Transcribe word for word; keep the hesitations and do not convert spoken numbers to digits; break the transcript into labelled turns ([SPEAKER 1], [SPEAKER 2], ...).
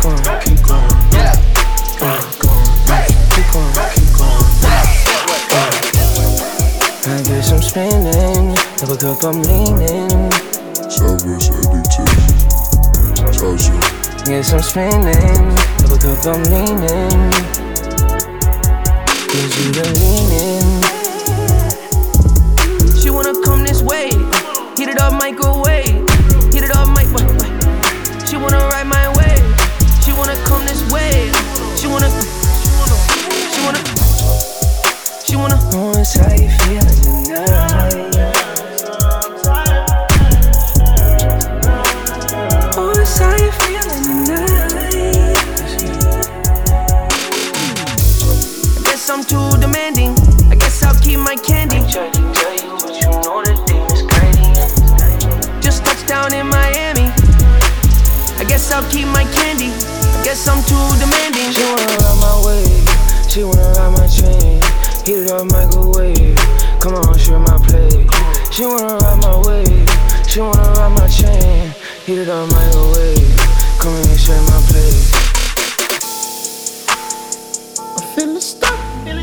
[SPEAKER 1] going, keep going. Yeah. Keep going, keep going, keep going. I get some spinning, never cup I'm leaning.
[SPEAKER 2] Southwest addicted. Tasha.
[SPEAKER 1] Get some spinning, never cup I'm leaning. Need you to lean in. She wanna come this way, heat it up, microwave. Heat it up, microwave. She wanna ride my way. She wanna come this way. She wanna, she wanna, she wanna. Oh, it's how you feeling tonight. Oh, it's how you feeling tonight. I guess I'm too demanding. I guess I'll keep my candy. I tried to tell you, but you know that they misguiding. Just touched down in Miami. I guess I'll keep my candy. I guess I'm too demanding. She wanna ride my way. She wanna ride my chain. Heat it up, microwave. Come on, share my plate. She wanna ride my way. She wanna ride my chain. Heat it up, microwave. Come and share my plate.
[SPEAKER 3] I feel the stuff.